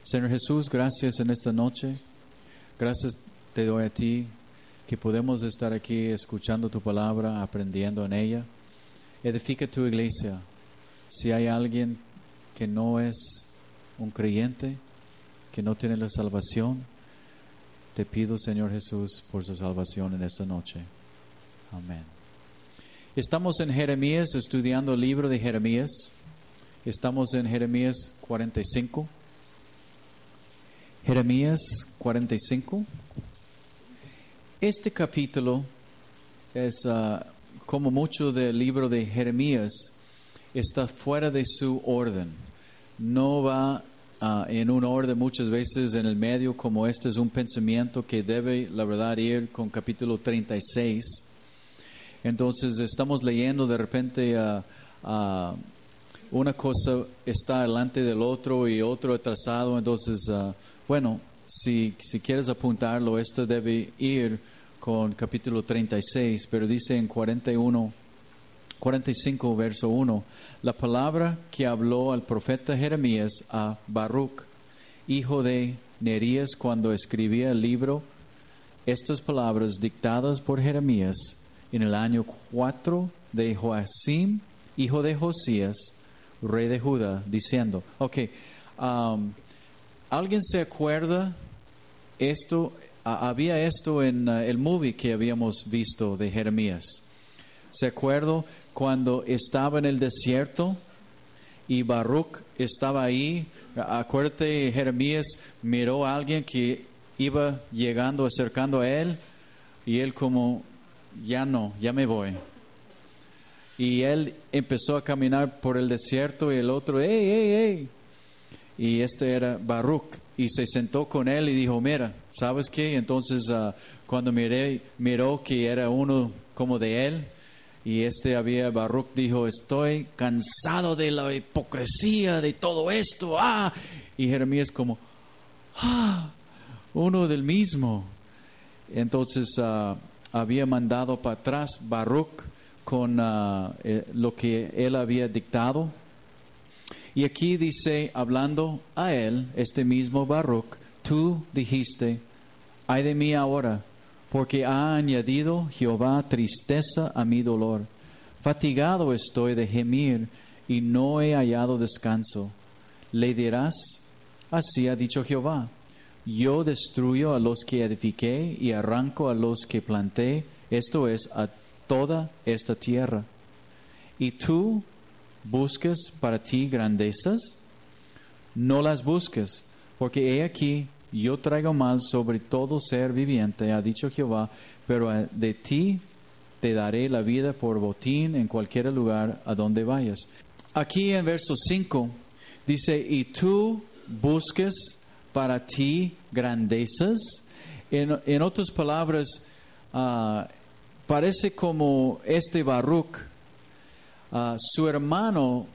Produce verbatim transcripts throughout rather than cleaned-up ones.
Señor Jesús, gracias en esta noche. Gracias te doy a ti que podemos estar aquí escuchando tu palabra, aprendiendo en ella. Edifica tu iglesia. Si hay alguien que no es un creyente, que no tiene la salvación, te pido, Señor Jesús, por su salvación en esta noche. Amén. Estamos en Jeremías, estudiando el libro de Jeremías. Estamos en Jeremías cuarenta y cinco. Jeremías cuarenta y cinco. Este capítulo es, uh, como mucho del libro de Jeremías, está fuera de su orden. No va uh, en un orden muchas veces en el medio, como este es un pensamiento que debe, la verdad, ir con capítulo treinta y seis. Entonces estamos leyendo de repente uh, uh, una cosa está delante del otro y otro atrasado. Entonces, uh, bueno, si, si quieres apuntarlo, esto debe ir con capítulo treinta y seis, pero dice en cuarenta y uno, cuarenta y cinco, verso uno, la palabra que habló al profeta Jeremías a Baruch, hijo de Nerías, cuando escribía el libro, estas palabras dictadas por Jeremías en el año cuatro de Joacim, hijo de Josías, rey de Judá, diciendo, ok, um, ¿alguien se acuerda esto? Uh, había esto en uh, el movie que habíamos visto de Jeremías. ¿Se acuerda cuando estaba en el desierto y Baruch estaba ahí? Acuérdate, Jeremías miró a alguien que iba llegando, acercando a él, y él como, ya no, ya me voy. Y él empezó a caminar por el desierto y el otro, ¡hey, hey, hey! Y este era Baruch. Y se sentó con él y dijo, mira, ¿sabes qué? Entonces uh, cuando miré, miró que era uno como de él, y este había, Baruch dijo, estoy cansado de la hipocresía, de todo esto. ¡Ah! Y Jeremías como, ¡ah! Uno del mismo. Entonces uh, había mandado para atrás Baruch con uh, eh, lo que él había dictado. Y aquí dice, hablando a él, este mismo Baruch, tú dijiste, ay de mí ahora, porque ha añadido Jehová tristeza a mi dolor. Fatigado estoy de gemir y no he hallado descanso. Le dirás, así ha dicho Jehová, yo destruyo a los que edifiqué y arranco a los que planté, esto es, a toda esta tierra. Y tú busques para ti grandezas, no las busques, porque he aquí, yo traigo mal sobre todo ser viviente, ha dicho Jehová, pero de ti te daré la vida por botín en cualquier lugar a donde vayas. Aquí en verso cinco dice, y tú busques para ti grandezas. En, en otras palabras, uh, parece como este Baruch, Uh, su hermano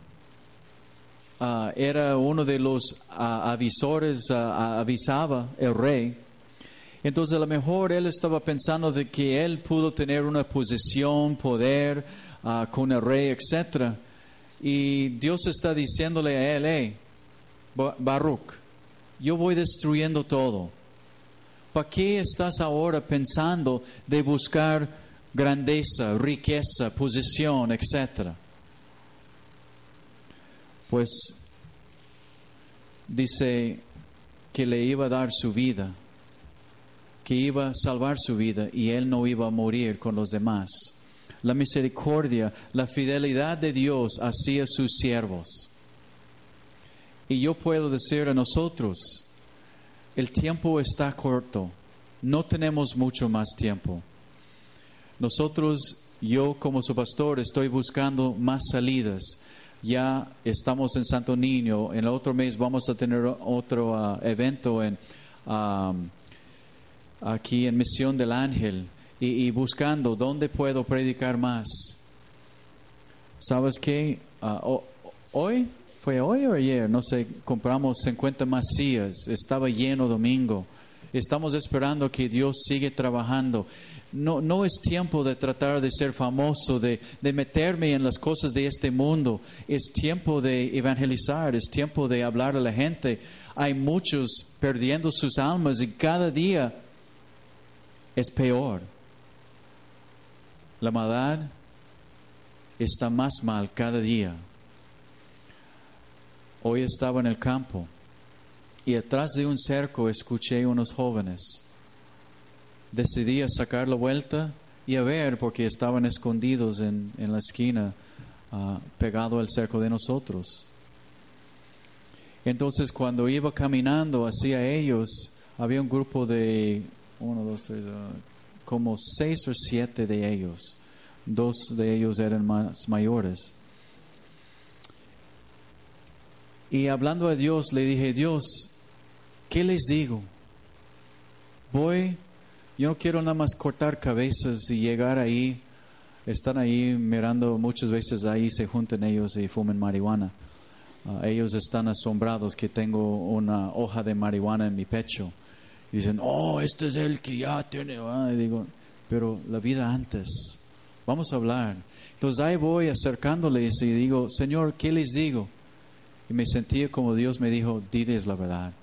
uh, era uno de los uh, avisores, uh, avisaba el rey. Entonces a lo mejor él estaba pensando de que él pudo tener una posición, poder uh, con el rey, etcétera. Y Dios está diciéndole a él, hey, Baruch, yo voy destruyendo todo. ¿Para qué estás ahora pensando de buscar grandeza, riqueza, posición, etcétera? Pues dice que le iba a dar su vida, que iba a salvar su vida y él no iba a morir con los demás. La misericordia, la fidelidad de Dios hacia sus siervos. Y yo puedo decir a nosotros, el tiempo está corto, no tenemos mucho más tiempo. Nosotros, yo como su pastor, estoy buscando más salidas. Ya estamos en Santo Niño. En el otro mes vamos a tener otro uh, evento en, um, aquí en Misión del Ángel. Y, y buscando dónde puedo predicar más. ¿Sabes qué? Uh, hoy, ¿fue hoy o ayer? No sé, compramos cincuenta más sillas. Estaba lleno domingo. Estamos esperando que Dios siga trabajando. No, no es tiempo de tratar de ser famoso, de, de meterme en las cosas de este mundo. Es tiempo de evangelizar, es tiempo de hablar a la gente hay muchos perdiendo sus almas y cada día es peor. La maldad está más mal cada día. Hoy estaba en el campo y atrás de un cerco escuché unos jóvenes. Decidí a sacar la vuelta y a ver porque estaban escondidos en, en la esquina, uh, pegado al cerco de nosotros. Entonces cuando iba caminando hacia ellos, había un grupo de uno, dos, tres, uh, como seis o siete de ellos. Dos de ellos eran más mayores. Y hablando a Dios, le dije, Dios, ¿qué les digo? Voy, yo no quiero nada más cortar cabezas y llegar ahí. Están ahí mirando, muchas veces ahí se juntan ellos y fuman marihuana. Uh, ellos están asombrados que tengo una hoja de marihuana en mi pecho. Y dicen, oh, este es el que ya tiene. Ah, y digo, pero la vida antes, vamos a hablar. Entonces ahí voy acercándoles y digo, Señor, ¿qué les digo? Y me sentía como Dios me dijo, diles la verdad.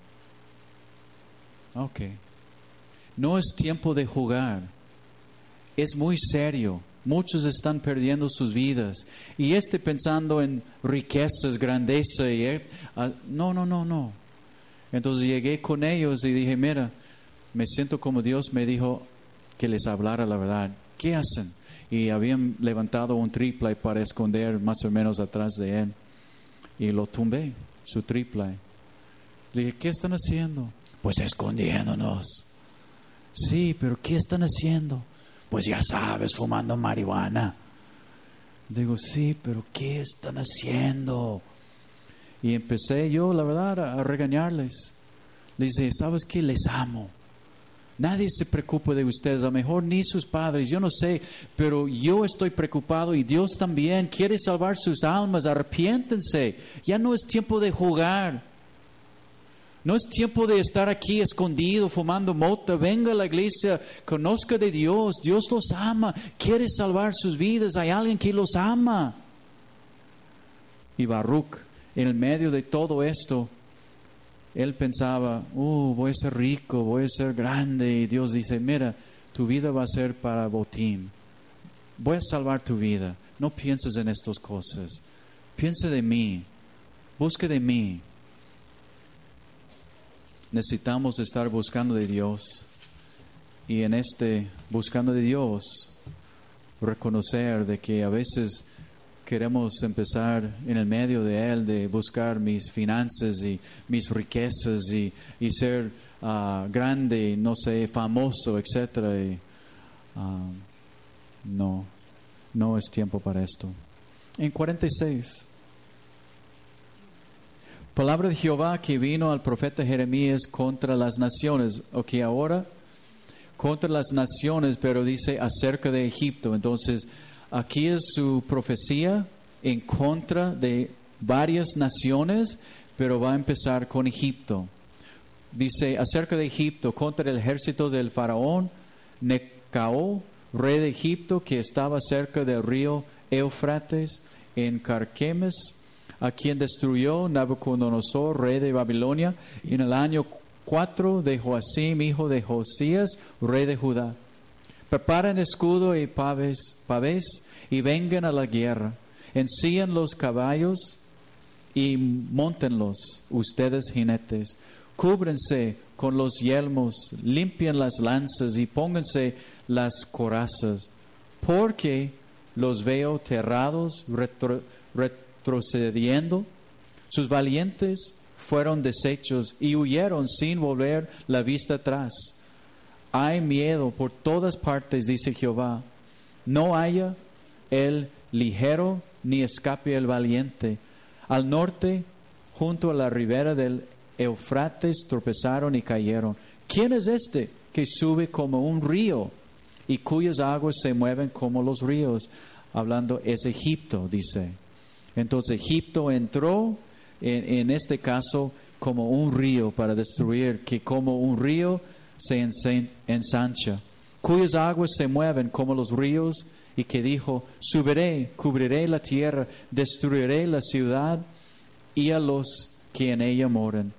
Ok. No es tiempo de jugar. Es muy serio. Muchos están perdiendo sus vidas. Y este pensando en riquezas, grandeza. Y, uh, no, no, no, no. Entonces llegué con ellos y dije, mira, me siento como Dios me dijo que les hablara la verdad. ¿Qué hacen? Y habían levantado un triple para esconder más o menos atrás de él. Y lo tumbé, su triple. Le dije, ¿qué están haciendo? Pues escondiéndonos. Sí, pero ¿qué están haciendo? Pues ya sabes, fumando marihuana. Digo, sí, pero ¿qué están haciendo? Y empecé yo, la verdad, a regañarles. Les dije, ¿sabes qué? Les amo. Nadie se preocupa de ustedes, a lo mejor ni sus padres, yo no sé, pero yo estoy preocupado y Dios también quiere salvar sus almas. Arrepiéntense. Ya no es tiempo de jugar. No es tiempo de estar aquí escondido, fumando mota. Venga a la iglesia, conozca de Dios. Dios los ama, quiere salvar sus vidas. Hay alguien que los ama. Y Baruch, en el medio de todo esto, él pensaba, uh, voy a ser rico, voy a ser grande. Y Dios dice, mira, tu vida va a ser para botín. Voy a salvar tu vida. No pienses en estas cosas. Piensa de mí. Busca de mí. Necesitamos estar buscando de Dios. Y en este buscando de Dios, reconocer de que a veces queremos empezar en el medio de Él, de buscar mis finanzas y mis riquezas y, y ser uh, grande, no sé, famoso, etcétera. Y, uh, no, no es tiempo para esto. En cuarenta y seis, palabra de Jehová que vino al profeta Jeremías contra las naciones. Ok, ahora contra las naciones, pero dice acerca de Egipto. Entonces, aquí es su profecía en contra de varias naciones, pero va a empezar con Egipto. Dice acerca de Egipto, contra el ejército del faraón Necao, rey de Egipto, que estaba cerca del río Éufrates, en Carquemes, a quien destruyó Nabucodonosor, rey de Babilonia, en el año cuatro de Joacim, hijo de Josías, rey de Judá. Preparen escudo y pavés, pavés y vengan a la guerra. Ensillen los caballos y móntenlos, ustedes jinetes. Cúbrense con los yelmos, limpien las lanzas y pónganse las corazas, porque los veo terrados, retro, retrocediendo. Sus valientes fueron deshechos y huyeron sin volver la vista atrás. Hay miedo por todas partes, dice Jehová. No haya el ligero ni escape el valiente. Al norte, junto a la ribera del Éufrates, tropezaron y cayeron. ¿Quién es este que sube como un río y cuyas aguas se mueven como los ríos? Hablando, es Egipto, dice. Entonces Egipto entró en, en este caso como un río para destruir, que como un río se ensancha, cuyas aguas se mueven como los ríos, y que dijo, subiré, cubriré la tierra, destruiré la ciudad y a los que en ella moran.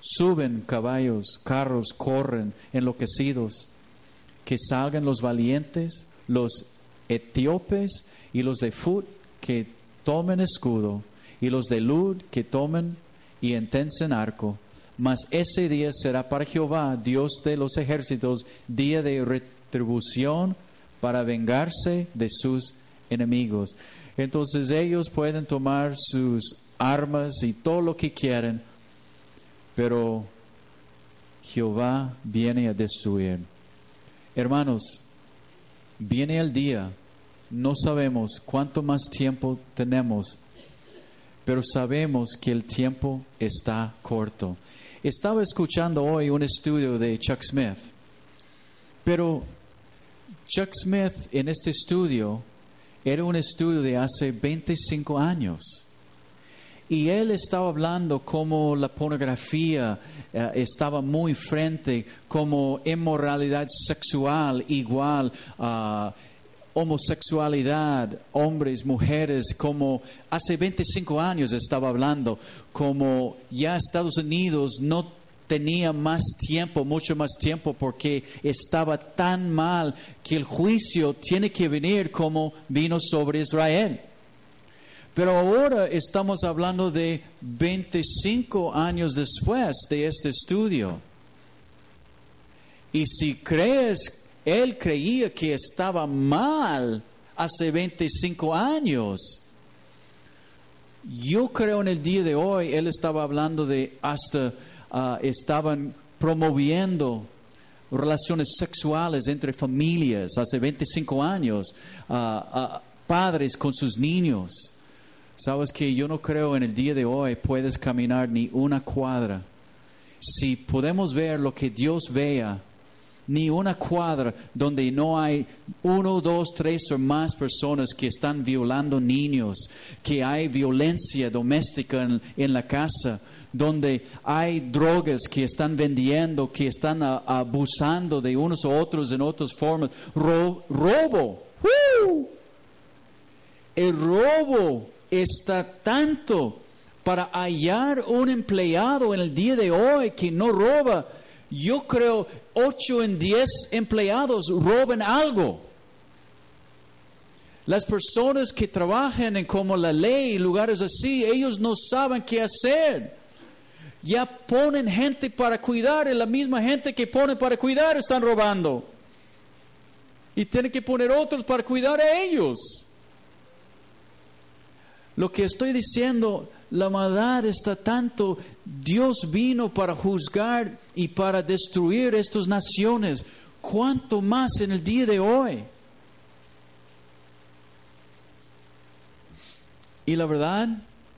Suben caballos, carros corren enloquecidos. Que salgan los valientes, los etíopes y los de Phut que tomen escudo, y los de Lud que tomen y entencen arco. Mas ese día será para Jehová, Dios de los ejércitos, día de retribución para vengarse de sus enemigos. Entonces ellos pueden tomar sus armas y todo lo que quieren, pero Jehová viene a destruir. Hermanos, viene el día, no sabemos cuánto más tiempo tenemos, pero sabemos que el tiempo está corto. Estaba escuchando hoy un estudio de Chuck Smith, pero Chuck Smith en este estudio era un estudio de hace veinticinco años. Y él estaba hablando cómo la pornografía eh, estaba muy frente, como inmoralidad sexual igual a homosexualidad, hombres, mujeres, como hace veinticinco años estaba hablando, como ya Estados Unidos no tenía más tiempo, mucho más tiempo, porque estaba tan mal que el juicio tiene que venir como vino sobre Israel. Pero ahora estamos hablando de veinticinco años después de este estudio. Y si crees, él creía que estaba mal hace veinticinco años. Yo creo en el día de hoy, él estaba hablando de hasta uh, estaban promoviendo relaciones sexuales entre familias hace veinticinco años, uh, uh, padres con sus niños. Sabes que yo no creo en el día de hoy puedes caminar ni una cuadra. Si podemos ver lo que Dios vea, ni una cuadra donde no hay uno, dos, tres o más personas que están violando niños, que hay violencia doméstica en, en la casa, donde hay drogas que están vendiendo, que están a, abusando de unos u otros en otras formas. Ro, robo. ¡Uh! El robo está tanto para hallar un empleado en el día de hoy que no roba. Yo creo ocho en diez empleados roban algo. Las personas que trabajan en como la ley y lugares así, ellos no saben qué hacer. Ya ponen gente para cuidar y la misma gente que ponen para cuidar están robando. Y tienen que poner otros para cuidar a ellos. Lo que estoy diciendo, la maldad está tanto. Dios vino para juzgar y para destruir estas naciones. ¿Cuánto más en el día de hoy? Y la verdad,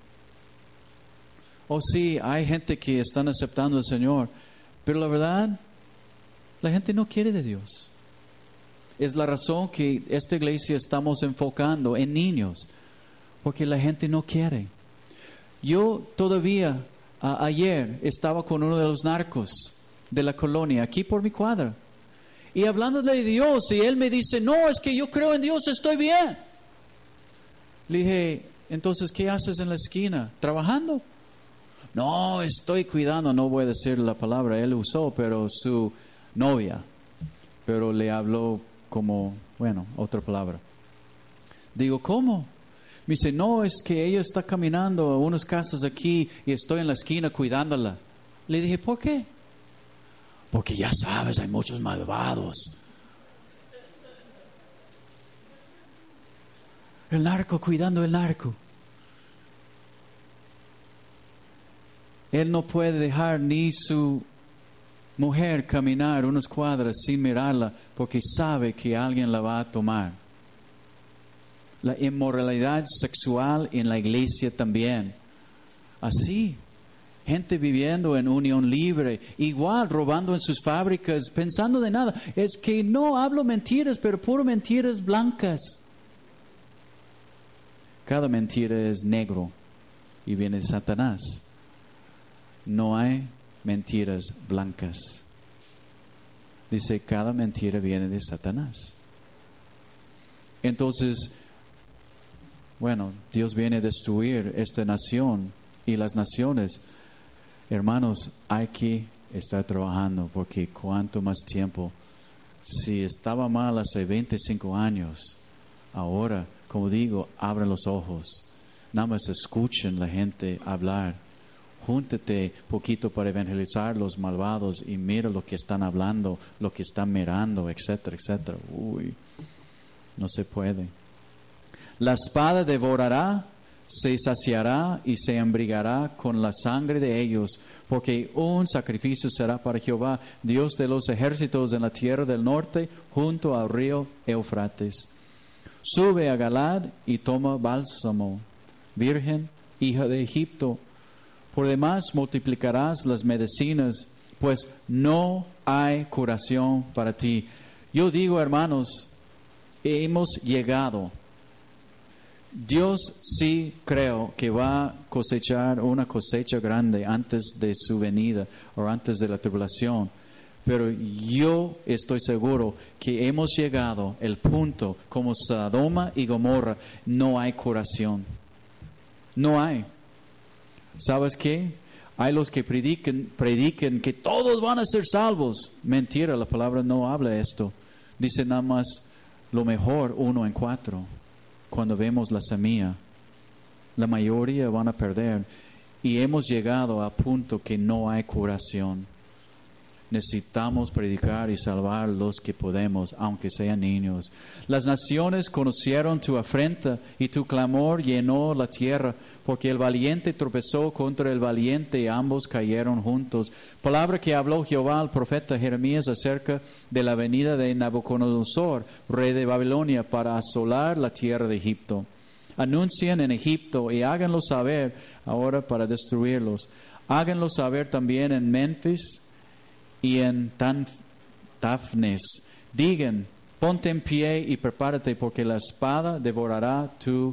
oh sí, hay gente que están aceptando al Señor, pero la verdad, la gente no quiere de Dios. Es la razón que esta iglesia estamos enfocando en niños. Porque la gente no quiere. Yo todavía a, ayer estaba con uno de los narcos de la colonia, aquí por mi cuadra, y hablándole de Dios, y él me dice, no, es que yo creo en Dios, estoy bien. Le dije, entonces, ¿qué haces en la esquina? ¿Trabajando? No, estoy cuidando, no voy a decir la palabra, él usó, pero su novia, pero le habló como, bueno, otra palabra. Digo, ¿cómo? Me dice, no, es que ella está caminando a unas casas aquí y estoy en la esquina cuidándola. Le dije, ¿por qué? Porque ya sabes, hay muchos malvados. El narco cuidando el narco. Él no puede dejar ni su mujer caminar unas cuadras sin mirarla porque sabe que alguien la va a tomar. La inmoralidad sexual en la iglesia también. Así, gente viviendo en unión libre, igual robando en sus fábricas, pensando de nada. Es que no hablo mentiras, pero puro mentiras blancas. Cada mentira es negro y viene de Satanás. No hay mentiras blancas. Dice, cada mentira viene de Satanás. Entonces, bueno, Dios viene a destruir esta nación y las naciones. Hermanos, hay que estar trabajando porque cuanto más tiempo, si estaba mal hace veinticinco años, ahora, como digo, abran los ojos, nada más escuchen la gente hablar, júntate poquito para evangelizar los malvados y mira lo que están hablando, lo que están mirando, etcétera, etcétera. Uy, no se puede. La espada devorará, se saciará y se embriagará con la sangre de ellos, porque un sacrificio será para Jehová, Dios de los ejércitos en la tierra del norte, junto al río Eufrates. Sube a Galad y toma bálsamo, virgen, hija de Egipto. Por demás multiplicarás las medicinas, pues no hay curación para ti. Yo digo, hermanos, hemos llegado. Dios sí creo que va a cosechar una cosecha grande antes de su venida o antes de la tribulación. Pero yo estoy seguro que hemos llegado al punto como Sodoma y Gomorra, no hay curación. No hay. ¿Sabes qué? Hay los que predican, predican que todos van a ser salvos. Mentira, la palabra no habla esto. Dice nada más lo mejor, uno en cuatro. Cuando vemos la semilla, la mayoría van a perder. Y hemos llegado a punto que no hay curación. Necesitamos predicar y salvar los que podemos, aunque sean niños. Las naciones conocieron tu afrenta y tu clamor llenó la tierra, porque el valiente tropezó contra el valiente y ambos cayeron juntos. Palabra que habló Jehová al profeta Jeremías acerca de la venida de Nabucodonosor, rey de Babilonia, para asolar la tierra de Egipto. Anuncien en Egipto y háganlo saber ahora para destruirlos. Háganlo saber también en Memphis y en Tafnes. Digan, ponte en pie y prepárate, porque la espada devorará tu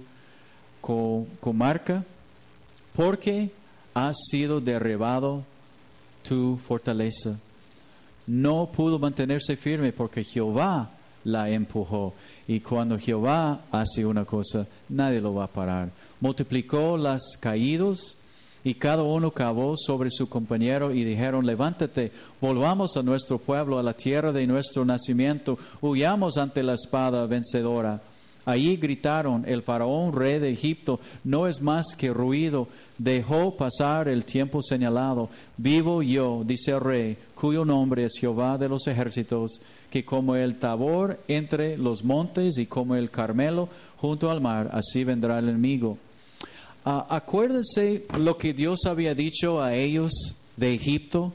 comarca, porque ha sido derribado tu fortaleza. No pudo mantenerse firme porque Jehová la empujó. Y cuando Jehová hace una cosa, nadie lo va a parar. Multiplicó los caídos y cada uno cavó sobre su compañero y dijeron, levántate, volvamos a nuestro pueblo, a la tierra de nuestro nacimiento, huyamos ante la espada vencedora. Allí gritaron, el faraón, rey de Egipto, no es más que ruido, dejó pasar el tiempo señalado. Vivo yo, dice el rey, cuyo nombre es Jehová de los ejércitos, que como el Tabor entre los montes y como el Carmelo junto al mar, así vendrá el enemigo. Uh, acuérdense lo que Dios había dicho a ellos de Egipto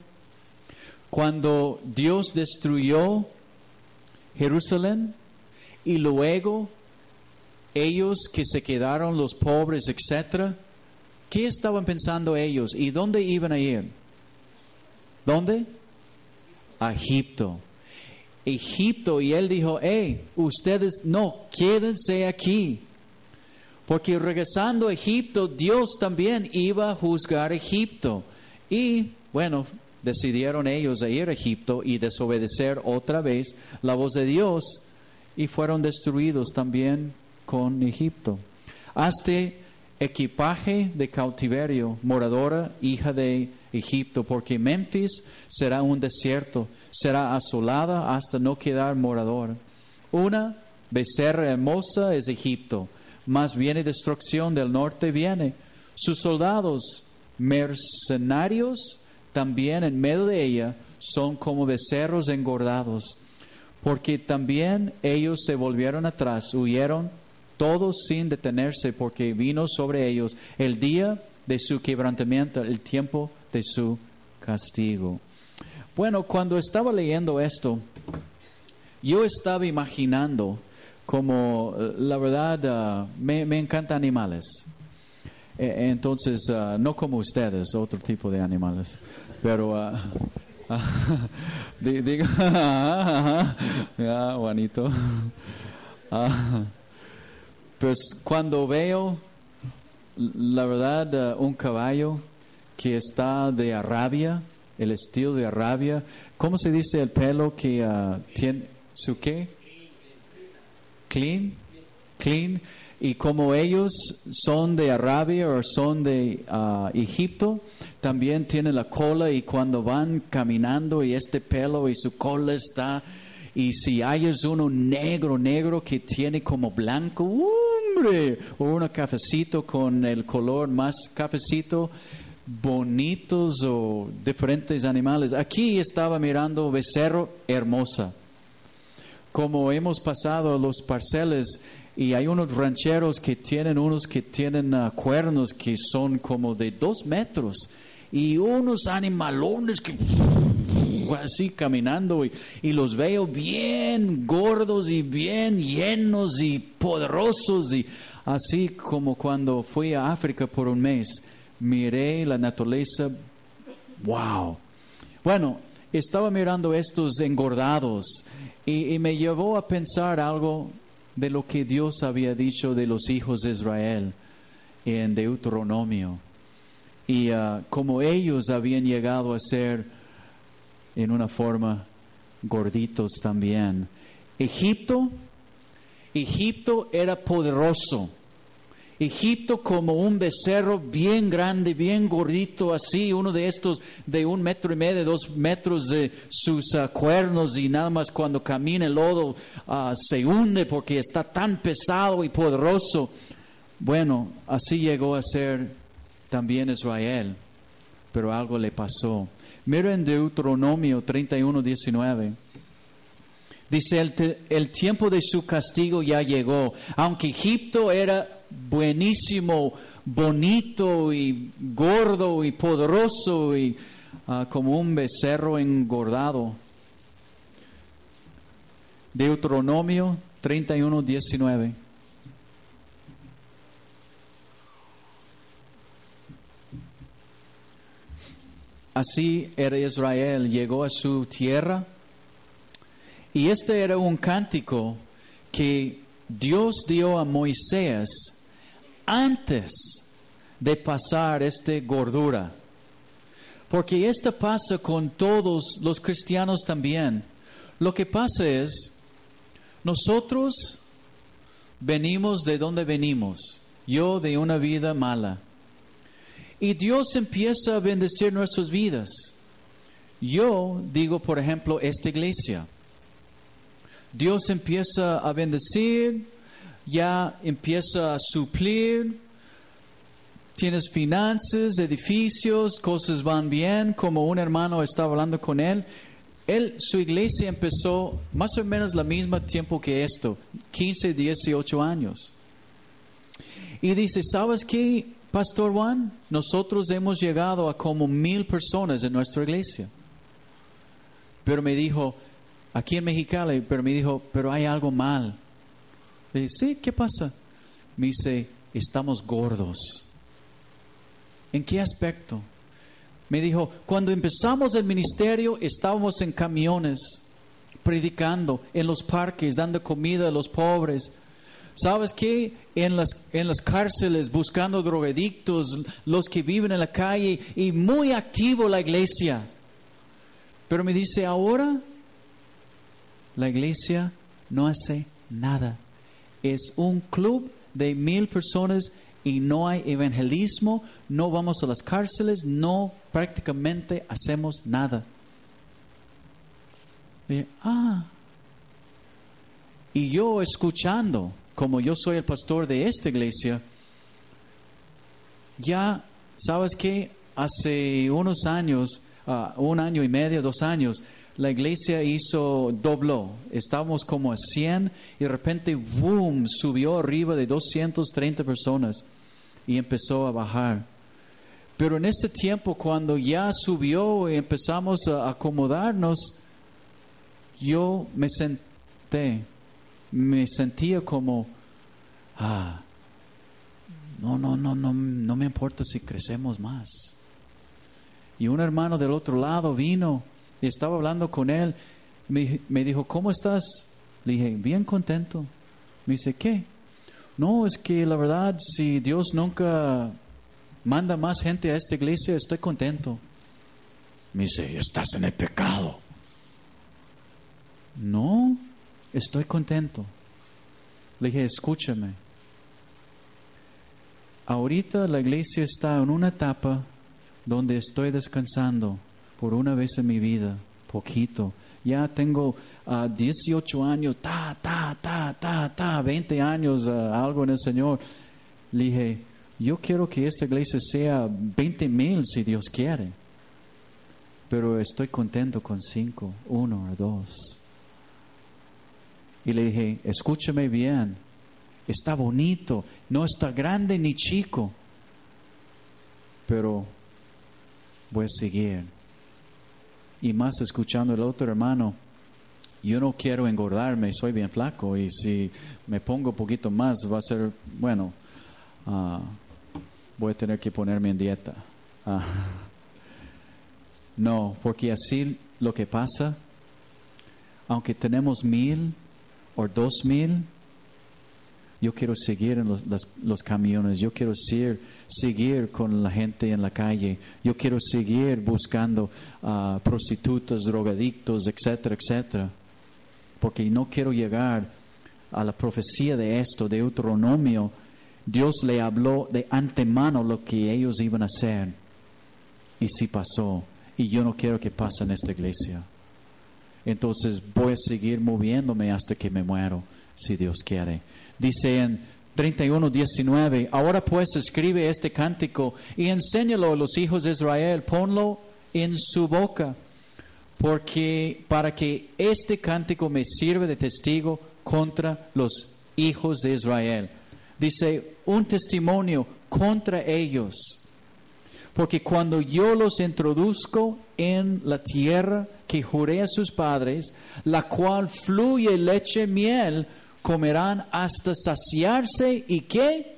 cuando Dios destruyó Jerusalén y luego ellos que se quedaron los pobres, etcétera. ¿Qué estaban pensando ellos y dónde iban a ir? ¿Dónde? A Egipto. Egipto, y él dijo, hey, ustedes no, quédense aquí. Porque regresando a Egipto, Dios también iba a juzgar a Egipto. Y, bueno, decidieron ellos ir a Egipto y desobedecer otra vez la voz de Dios. Y fueron destruidos también con Egipto. Hazte equipaje de cautiverio, moradora, hija de Egipto, porque Memphis será un desierto, será asolada hasta no quedar morador. Una becerra hermosa es Egipto, mas viene destrucción del norte viene. Sus soldados mercenarios también en medio de ella son como becerros engordados, porque también ellos se volvieron atrás, huyeron todos sin detenerse, porque vino sobre ellos el día de su quebrantamiento, el tiempo de su castigo. Bueno, cuando estaba leyendo esto, yo estaba imaginando como, la verdad, uh, me, me encantan animales. E, entonces, uh, no como ustedes, otro tipo de animales. Pero, uh, uh, digo, ya, Juanito. Uh, pues cuando veo, la verdad, uh, un caballo que está de Arabia, el estilo de Arabia, ¿cómo se dice el pelo que uh, tiene su qué? Clean, clean, Y como ellos son de Arabia o son de uh, Egipto, también tienen la cola y cuando van caminando y este pelo y su cola está... Y si hayas uno negro, negro que tiene como blanco, ¡hombre! O uno cafecito con el color más cafecito, bonitos o diferentes animales. Aquí estaba mirando becerro hermosa. Como hemos pasado los parceles y hay unos rancheros que tienen unos que tienen uh, cuernos que son como de dos metros y unos animalones que así caminando y, y los veo bien gordos y bien llenos y poderosos y así como cuando fui a África por un mes miré la naturaleza. Wow. Bueno, estaba mirando estos engordados y, y me llevó a pensar algo de lo que Dios había dicho de los hijos de Israel en Deuteronomio y uh, como ellos habían llegado a ser en una forma gorditos también. Egipto, Egipto era poderoso. Egipto como un becerro bien grande, bien gordito, así, uno de estos de un metro y medio, dos metros de sus uh, cuernos y nada más cuando camina el lodo uh, se hunde porque está tan pesado y poderoso. Bueno, así llegó a ser también Israel, pero algo le pasó. Mira en Deuteronomio treinta y uno, diecinueve. Dice, el, te, el tiempo de su castigo ya llegó. Aunque Egipto era buenísimo, bonito y gordo y poderoso y uh, como un becerro engordado. Deuteronomio treinta y uno, diecinueve. Así era Israel, llegó a su tierra y este era un cántico que Dios dio a Moisés antes de pasar esta gordura. Porque esto pasa con todos los cristianos también. Lo que pasa es, nosotros venimos de donde venimos. Yo de una vida mala. Y Dios empieza a bendecir nuestras vidas. Yo digo, por ejemplo, esta iglesia. Dios empieza a bendecir, ya empieza a suplir. Tienes finanzas, edificios, cosas van bien. Como un hermano estaba hablando con él, él, su iglesia empezó más o menos al mismo tiempo que esto, quince, dieciocho años. Y dice, ¿sabes qué, Pastor Juan? Nosotros hemos llegado a como mil personas en nuestra iglesia. Pero me dijo, aquí en Mexicali, pero me dijo, pero hay algo mal. Le dije, sí, ¿qué pasa? Me dice, estamos gordos. ¿En qué aspecto? Me dijo, cuando empezamos el ministerio, estábamos en camiones, predicando, en los parques, dando comida a los pobres. ¿Sabes qué? En las, en las cárceles, buscando drogadictos, los que viven en la calle, y muy activo la iglesia. Pero me dice, ahora la iglesia no hace nada. Es un club de mil personas y no hay evangelismo, no vamos a las cárceles, no prácticamente hacemos nada. Y, ah, y yo escuchando, como yo soy el pastor de esta iglesia, ya, ¿sabes qué? Hace unos años, uh, un año y medio, dos años, la iglesia hizo, dobló. Estábamos como a cien y de repente, boom, subió arriba de doscientas treinta personas y empezó a bajar. Pero en este tiempo, cuando ya subió y empezamos a acomodarnos, yo me senté, me sentía como, ah, no, no, no, no, no me importa si crecemos más. Y un hermano del otro lado vino y estaba hablando con él. Me, me dijo, ¿cómo estás? Le dije, bien contento. Me dice, ¿qué? No, es que la verdad, si Dios nunca manda más gente a esta iglesia, estoy contento. Me dice, estás en el pecado. No, estoy contento. Le dije, escúchame. ahorita la iglesia está en una etapa donde estoy descansando por una vez en mi vida, poquito. Ya tengo uh, dieciocho años, ta, ta, ta, ta, ta, veinte años, uh, algo en el Señor. Le dije, yo quiero que esta iglesia sea veinte mil si Dios quiere. Pero estoy contento con cinco, uno o dos. Y le dije, escúchame bien, está bonito, no está grande ni chico, pero voy a seguir. Y más escuchando el otro hermano, yo no quiero engordarme, soy bien flaco y si me pongo un poquito más va a ser, bueno, uh, voy a tener que ponerme en dieta. Uh, no, porque así lo que pasa, aunque tenemos mil o dos mil, yo quiero seguir en los, los, los camiones, yo quiero seguir, seguir con la gente en la calle, yo quiero seguir buscando uh, prostitutas, drogadictos, etcétera, etcétera, porque no quiero llegar a la profecía de esto, de Deuteronomio. Dios le habló de antemano lo que ellos iban a hacer, y sí pasó, y yo no quiero que pase en esta iglesia. Entonces voy a seguir moviéndome hasta que me muero, si Dios quiere. Dice en treinta y uno, diecinueve, ahora pues escribe este cántico y enséñalo a los hijos de Israel, ponlo en su boca, porque para que este cántico me sirva de testigo contra los hijos de Israel. Dice, un testimonio contra ellos. Porque cuando yo los introduzco en la tierra que juré a sus padres, la cual fluye leche y miel, comerán hasta saciarse y ¿qué?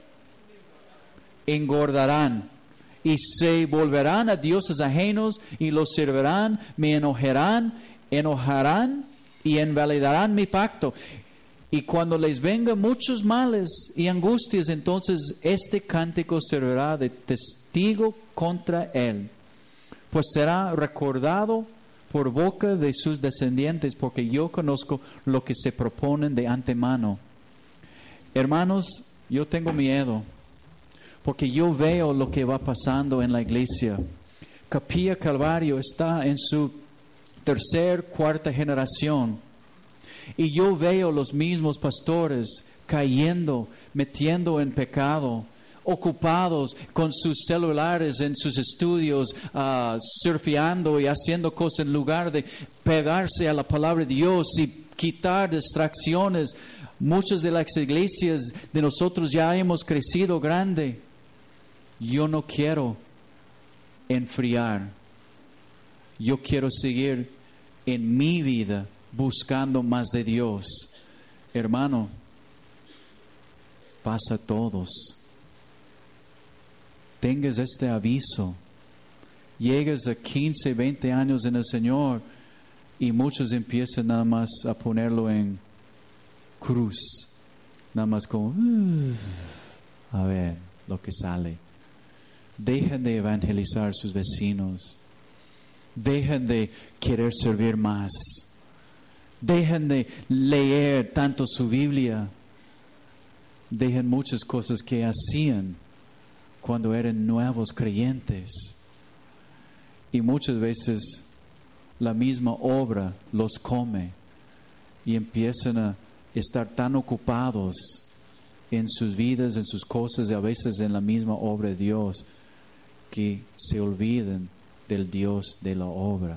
Engordarán. Y se volverán a dioses ajenos y los servirán, me enojarán, enojarán y invalidarán mi pacto. Y cuando les vengan muchos males y angustias, entonces este cántico servirá de testigo contra él, pues será recordado por boca de sus descendientes, porque yo conozco lo que se proponen de antemano. Hermanos, yo tengo miedo, porque yo veo lo que va pasando en la iglesia. Capilla Calvario está en su tercer, cuarta generación. Y yo veo los mismos pastores cayendo, metiendo en pecado, ocupados con sus celulares en sus estudios, uh, surfeando y haciendo cosas en lugar de pegarse a la palabra de Dios y quitar distracciones. Muchas de las iglesias de nosotros ya hemos crecido grande. Yo no quiero enfriar. Yo quiero seguir en mi vida buscando más de Dios. Hermano, pasa a todos. Tengas este aviso. Llegas a quince, veinte años en el Señor y muchos empiezan nada más a ponerlo en cruz. Nada más como, uh, a ver lo que sale. Dejan de evangelizar sus vecinos. Dejan de querer servir más. Dejan de leer tanto su Biblia. Dejan muchas cosas que hacían cuando eran nuevos creyentes. Y muchas veces la misma obra los come y empiezan a estar tan ocupados en sus vidas, en sus cosas, y a veces en la misma obra de Dios, que se olvidan del Dios de la obra.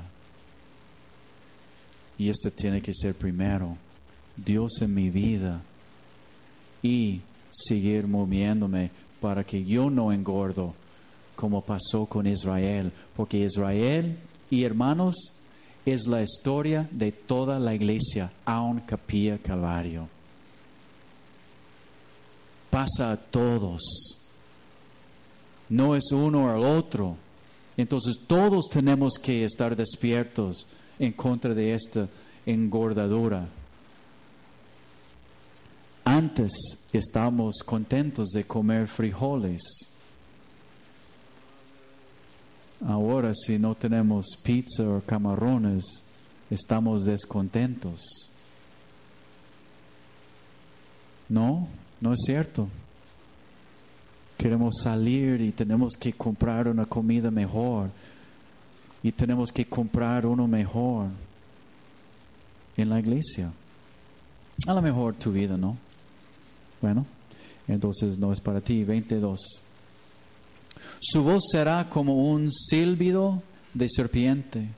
Y este tiene que ser primero, Dios en mi vida, y seguir moviéndome para que yo no engordo como pasó con Israel, porque Israel y hermanos es la historia de toda la iglesia, aun Capilla Calvario. Pasa a todos, no es uno al otro. Entonces todos tenemos que estar despiertos en contra de esta engordadura. Antes estábamos contentos de comer frijoles. Ahora, si no tenemos pizza o camarones, estamos descontentos. ¿No? ¿No es cierto? Queremos salir y tenemos que comprar una comida mejor. Y tenemos que comprar uno mejor en la iglesia. A lo mejor tu vida, ¿no? Bueno, entonces no es para ti. veintidós. Su voz será como un silbido de serpiente.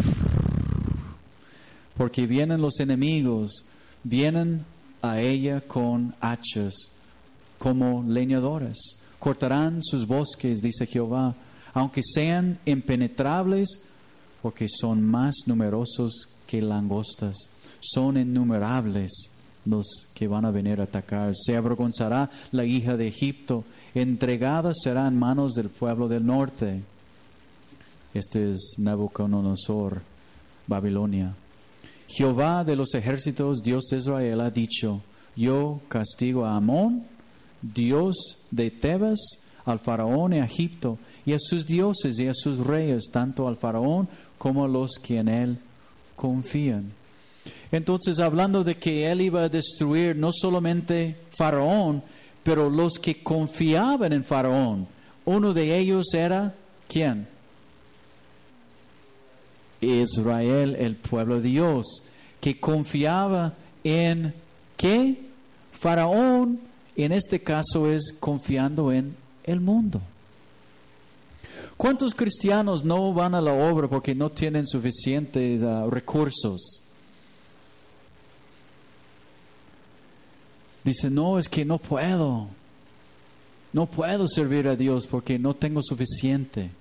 Porque vienen los enemigos, vienen a ella con hachas, como leñadores. Cortarán sus bosques, dice Jehová, aunque sean impenetrables, porque son más numerosos que langostas. Son innumerables los que van a venir a atacar. Se avergonzará la hija de Egipto, entregada será en manos del pueblo del norte. Este es Nabucodonosor, Babilonia. Jehová de los ejércitos, Dios de Israel, ha dicho: yo castigo a Amón, Dios de Tebas, al faraón de Egipto, y a sus dioses y a sus reyes, tanto al faraón como a los que en él confían. Entonces, hablando de que él iba a destruir no solamente faraón, pero los que confiaban en faraón. Uno de ellos era, ¿quién? Israel, el pueblo de Dios, que confiaba en ¿qué? Faraón, en este caso es confiando en el mundo. ¿Cuántos cristianos no van a la obra porque no tienen suficientes uh, recursos? Dicen, no, es que no puedo. No puedo servir a Dios porque no tengo suficiente.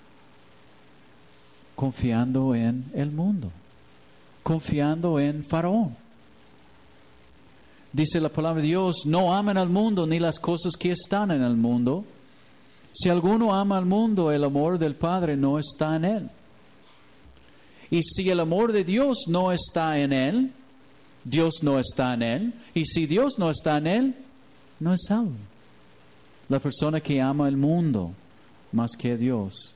Confiando en el mundo. Confiando en Faraón. Dice la palabra de Dios, no amen al mundo ni las cosas que están en el mundo. Si alguno ama al mundo, el amor del Padre no está en él. Y si el amor de Dios no está en él, Dios no está en él. Y si Dios no está en él, no es salvo. La persona que ama el mundo más que a Dios.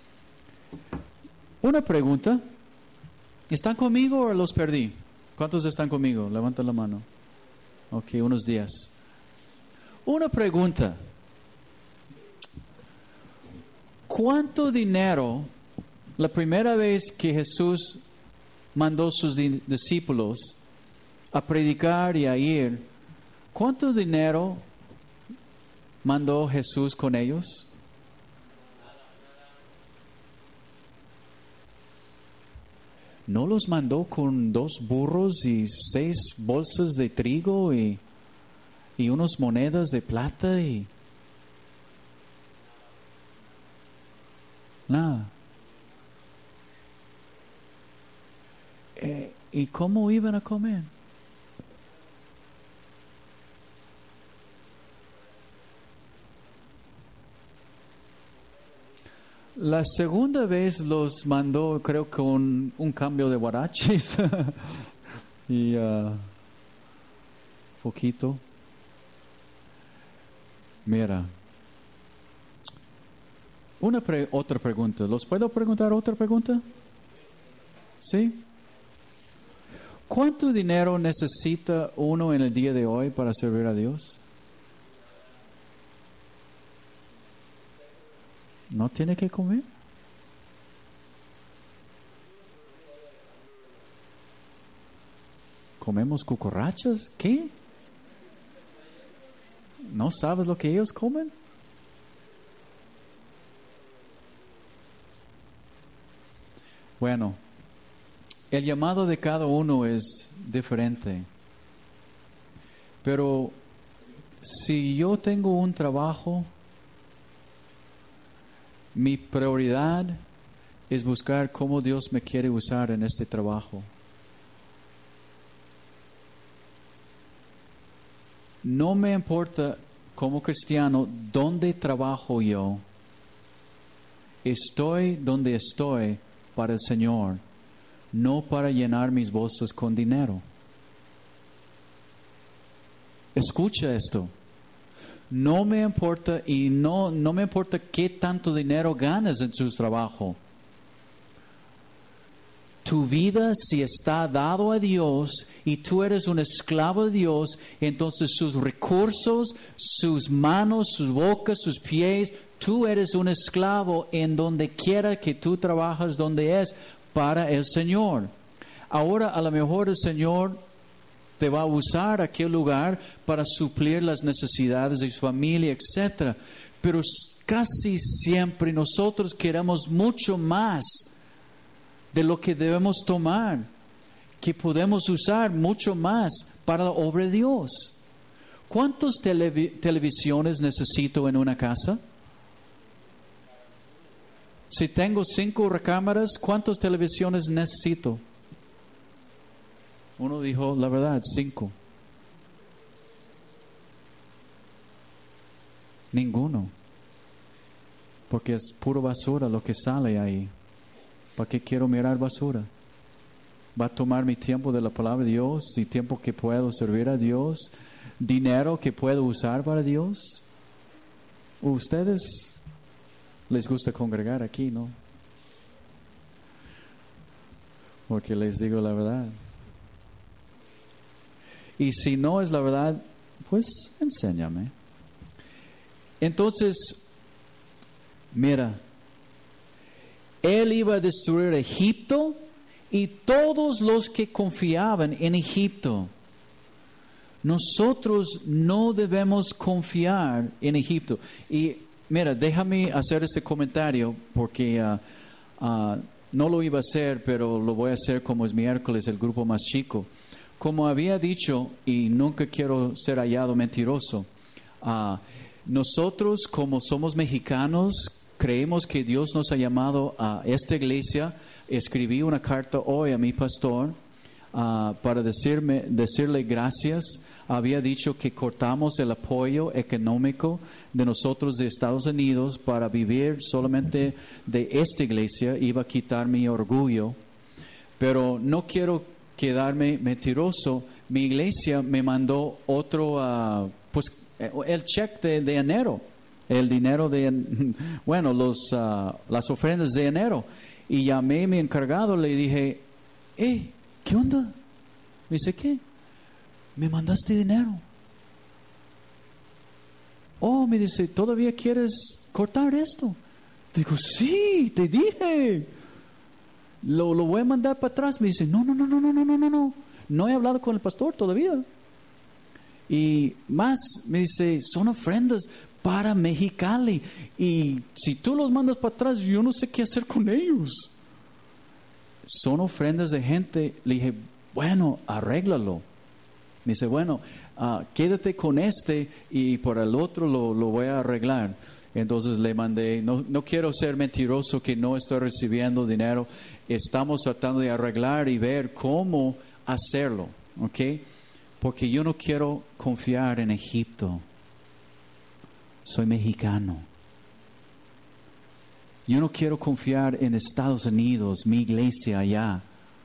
Una pregunta. ¿Están conmigo o los perdí? ¿Cuántos están conmigo? Levanta la mano. Ok, unos días. Una pregunta. ¿Cuánto dinero, la primera vez que Jesús mandó a sus di- discípulos a predicar y a ir, cuánto dinero mandó Jesús con ellos? ¿No los mandó con dos burros y seis bolsas de trigo y, y unas monedas de plata y nada? Eh, ¿Y cómo iban a comer? La segunda vez los mandó, creo, con un cambio de huaraches y uh, poquito. Mira, una pre- otra pregunta. ¿Los puedo preguntar otra pregunta? ¿Sí? ¿Cuánto dinero necesita uno en el día de hoy para servir a Dios? ¿No tiene que comer? ¿Comemos cucarachas? ¿Qué? ¿No sabes lo que ellos comen? Bueno, el llamado de cada uno es diferente. Pero si yo tengo un trabajo, mi prioridad es buscar cómo Dios me quiere usar en este trabajo. No me importa como cristiano dónde trabajo yo. Estoy donde estoy para el Señor, no para llenar mis bolsas con dinero. Escucha esto. No me importa y no, no me importa qué tanto dinero ganas en tu trabajo. tu vida si está dado a Dios y tú eres un esclavo de Dios, entonces sus recursos, sus manos, sus bocas, sus pies, tú eres un esclavo en donde quiera que tú trabajas, donde es para el Señor. Ahora a lo mejor el Señor te va a usar aquel lugar para suplir las necesidades de su familia, etcétera. Pero casi siempre nosotros queremos mucho más de lo que debemos tomar, que podemos usar mucho más para la obra de Dios. ¿Cuántas televi- televisiones necesito en una casa? Si tengo cinco recámaras, ¿cuántas televisiones necesito? Uno dijo, la verdad, cinco. Ninguno. Porque es puro basura lo que sale ahí. ¿Para qué quiero mirar basura? ¿Va a tomar mi tiempo de la palabra de Dios y tiempo que puedo servir a Dios? ¿Dinero que puedo usar para Dios? Ustedes les gusta congregar aquí, ¿no? Porque les digo la verdad. Y si no es la verdad, pues enséñame. Entonces, mira, Él iba a destruir Egipto y todos los que confiaban en Egipto. Nosotros no debemos confiar en Egipto. Y mira, déjame hacer este comentario porque uh, uh, no lo iba a hacer, pero lo voy a hacer como es miércoles, el grupo más chico. Como había dicho, y nunca quiero ser hallado mentiroso, uh, nosotros como somos mexicanos, creemos que Dios nos ha llamado a esta iglesia. Escribí una carta hoy a mi pastor uh, para decirme, decirle gracias. Había dicho que cortamos el apoyo económico de nosotros de Estados Unidos para vivir solamente de esta iglesia. Iba a quitar mi orgullo, pero no quiero quedarme mentiroso. Mi iglesia me mandó otro, uh, pues el cheque de, de enero, el dinero de, bueno, los, uh, las ofrendas de enero. Y llamé a mi encargado, le dije, hey, ¿qué onda? Me dice, ¿qué? ¿Me mandaste dinero? Oh, me dice, ¿todavía quieres cortar esto? Digo, sí, te dije. Lo, lo voy a mandar para atrás. Me dice, no, no, no, no, no, no, no, no, no. No he hablado con el pastor todavía. Y más, me dice, son ofrendas para Mexicali. Y si tú los mandas para atrás, yo no sé qué hacer con ellos. Son ofrendas de gente. Le dije, bueno, arréglalo. Me dice, bueno, uh, quédate con este y por el otro lo, lo voy a arreglar. Entonces le mandé, no, no quiero ser mentiroso que no estoy recibiendo dinero. Estamos tratando de arreglar y ver cómo hacerlo, ¿ok? Porque yo no quiero confiar en Egipto. Soy mexicano. Yo no quiero confiar en Estados Unidos, mi iglesia allá.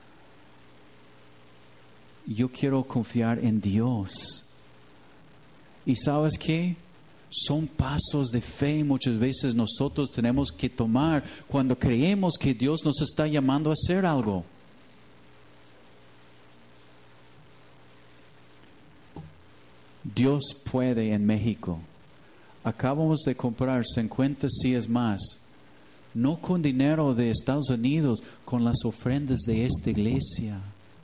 Yo quiero confiar en Dios. ¿Y sabes qué? Son pasos de fe muchas veces nosotros tenemos que tomar cuando creemos que Dios nos está llamando a hacer algo. Dios puede en México. Acabamos de comprar cincuenta sillas más, no con dinero de Estados Unidos, con las ofrendas de esta iglesia.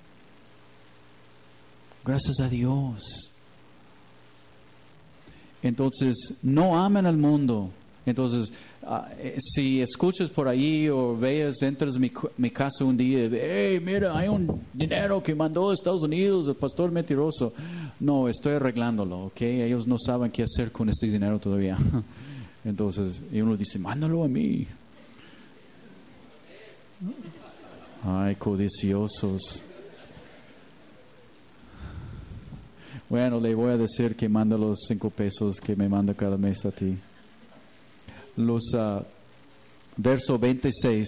Gracias a Dios. Entonces, no amen al mundo. Entonces, uh, si escuchas por ahí o veas, entras a mi, mi casa un día, hey, mira, hay un dinero que mandó a Estados Unidos el pastor mentiroso. No, estoy arreglándolo, ¿ok? Ellos no saben qué hacer con este dinero todavía. Entonces, y uno dice, mándalo a mí. Ay, codiciosos. Bueno, le voy a decir que manda los cinco pesos que me manda cada mes a ti. Los, uh, verso veintiséis.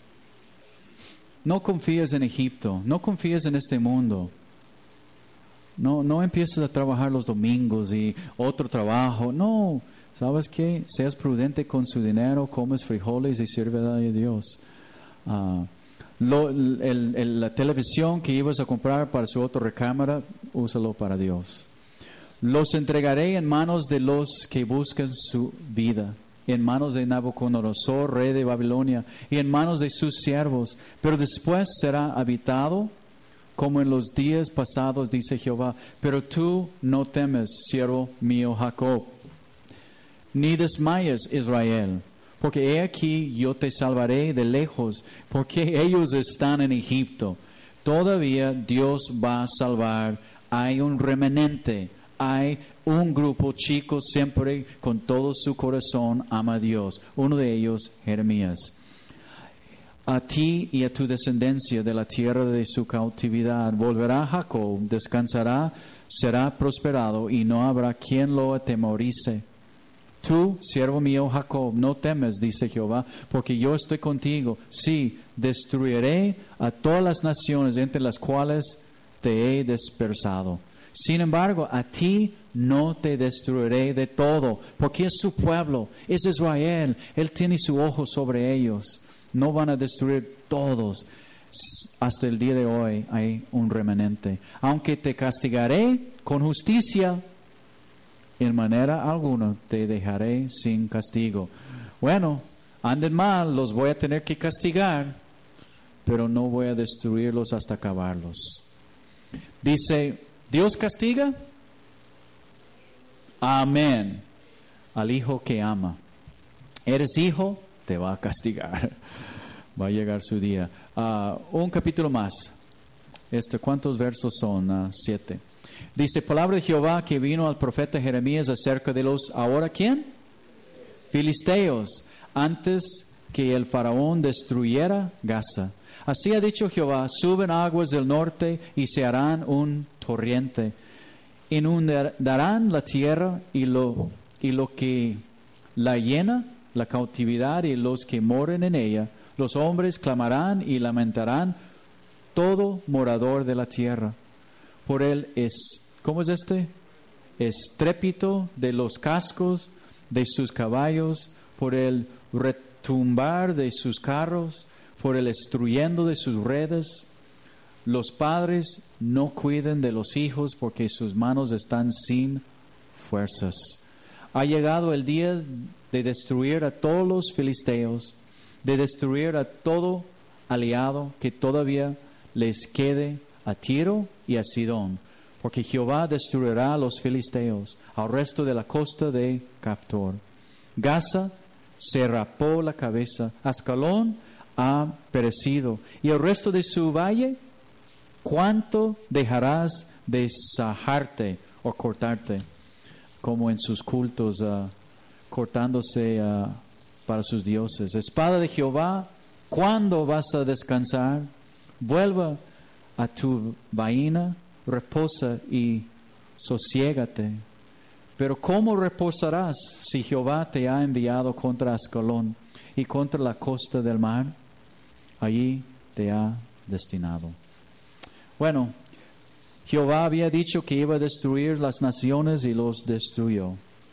No confíes en Egipto, no confíes en este mundo. No, no empieces a trabajar los domingos y otro trabajo. No, ¿sabes qué? Seas prudente con su dinero, comes frijoles y sirve a Dios. Uh, Lo, el, el, la televisión que ibas a comprar para su otra recámara, úsalo para Dios. Los entregaré en manos de los que buscan su vida, en manos de Nabucodonosor, rey de Babilonia, y en manos de sus siervos. Pero después será habitado como en los días pasados, dice Jehová. Pero tú no temes, siervo mío Jacob, ni desmayes, Israel. Porque he aquí yo te salvaré de lejos, porque ellos están en Egipto. Todavía Dios va a salvar. Hay un remanente, hay un grupo chico siempre con todo su corazón ama a Dios. Uno de ellos, Jeremías. A ti y a tu descendencia de la tierra de su cautividad volverá Jacob, descansará, será prosperado y no habrá quien lo atemorice. Tú, siervo mío Jacob, no temes, dice Jehová, porque yo estoy contigo. Sí, destruiré a todas las naciones entre las cuales te he dispersado. Sin embargo, a ti no te destruiré de todo, porque es su pueblo, es Israel. Él tiene su ojo sobre ellos. No van a destruir todos. Hasta el día de hoy hay un remanente. Aunque te castigaré con justicia, en manera alguna te dejaré sin castigo. Bueno, anden mal, los voy a tener que castigar, pero no voy a destruirlos hasta acabarlos. Dice, ¿Dios castiga? Amén. Al hijo que ama. ¿Eres hijo? Te va a castigar. Va a llegar su día. Uh, un capítulo más. Este, ¿cuántos versos son? Uh, siete. Dice, palabra de Jehová que vino al profeta Jeremías acerca de los, ¿ahora quién? Filisteos, antes que el faraón destruyera Gaza. Así ha dicho Jehová, suben aguas del norte y se harán un torrente. Inundarán la tierra y lo, y lo que la llena, la cautividad y los que moren en ella. Los hombres clamarán y lamentarán, todo morador de la tierra. Por el, es, ¿cómo es este? Estrépito de los cascos de sus caballos, por el retumbar de sus carros, por el estruyendo de sus redes. Los padres no cuiden de los hijos porque sus manos están sin fuerzas. Ha llegado el día de destruir a todos los filisteos, de destruir a todo aliado que todavía les quede a Tiro y a Sidón, porque Jehová destruirá a los filisteos, al resto de la costa de Caftor. Gaza se rapó la cabeza, Ascalón ha perecido, y el resto de su valle, ¿cuánto dejarás de sajarte o cortarte? Como en sus cultos, uh, cortándose uh, para sus dioses. Espada de Jehová, ¿cuándo vas a descansar? Vuelva a tu vaina, reposa y sosiégate. Pero ¿cómo reposarás si Jehová te ha enviado contra Ascalón y contra la costa del mar? Allí te ha destinado. Bueno, Jehová había dicho que iba a destruir las naciones y los destruyó.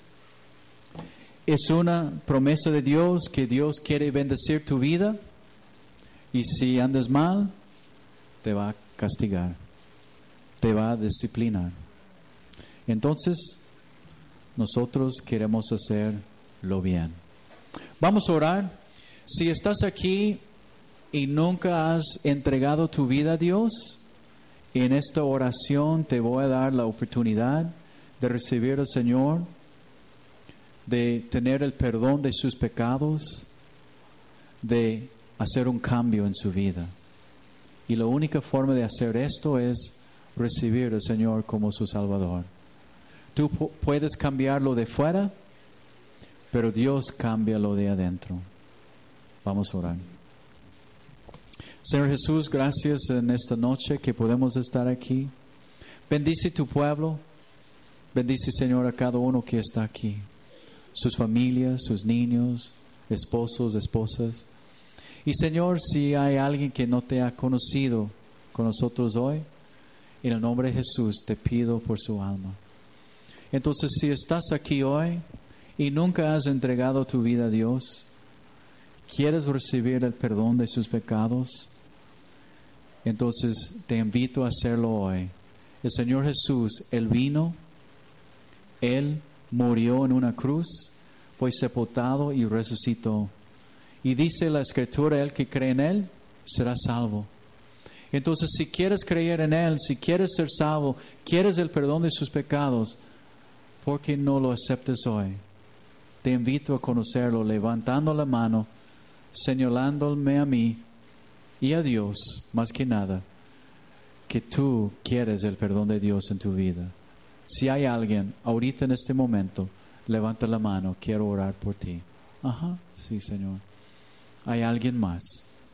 Es una promesa de Dios que Dios quiere bendecir tu vida, y si andas mal, te va a castigar, te va a disciplinar. Entonces, nosotros queremos hacerlo bien. Vamos a orar. Si estás aquí y nunca has entregado tu vida a Dios, en esta oración te voy a dar la oportunidad de recibir al Señor, de tener el perdón de sus pecados, de hacer un cambio en su vida. Y la única forma de hacer esto es recibir al Señor como su Salvador. Tú pu- puedes cambiarlo de fuera, pero Dios cambia lo de adentro. Vamos a orar. Señor Jesús, gracias en esta noche que podemos estar aquí. Bendice tu pueblo. Bendice, Señor, a cada uno que está aquí. Sus familias, sus niños, esposos, esposas. Y Señor, si hay alguien que no te ha conocido con nosotros hoy, en el nombre de Jesús te pido por su alma. Entonces, si estás aquí hoy y nunca has entregado tu vida a Dios, quieres recibir el perdón de sus pecados, Entonces te invito a hacerlo hoy. El Señor Jesús, Él vino, Él murió en una cruz, fue sepultado y resucitó. Y dice la Escritura, el que cree en Él será salvo. Entonces, si quieres creer en Él, si quieres ser salvo, quieres el perdón de sus pecados, ¿por qué no lo aceptes hoy? Te invito a conocerlo levantando la mano, señalándome a mí y a Dios, más que nada, que tú quieres el perdón de Dios en tu vida. Si hay alguien ahorita en este momento, levanta la mano, quiero orar por ti. Ajá, sí, Señor. ¿Hay alguien más?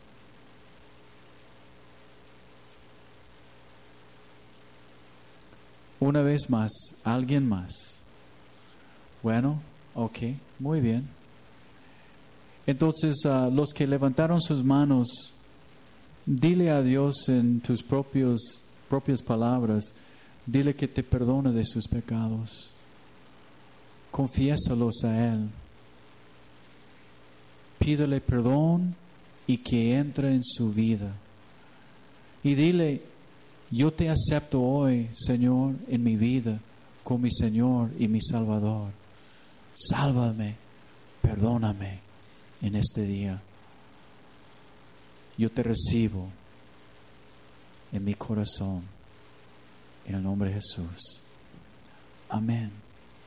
Una vez más, alguien más. Bueno, ok, muy bien. Entonces, uh, los que levantaron sus manos, dile a Dios en tus propios, propias palabras, dile que te perdone de sus pecados. Confiésalos a Él. Pídele perdón y que entre en su vida. Y dile, yo te acepto hoy, Señor, en mi vida, como mi Señor y mi Salvador. Sálvame, perdóname en este día. Yo te recibo en mi corazón, en el nombre de Jesús. Amén.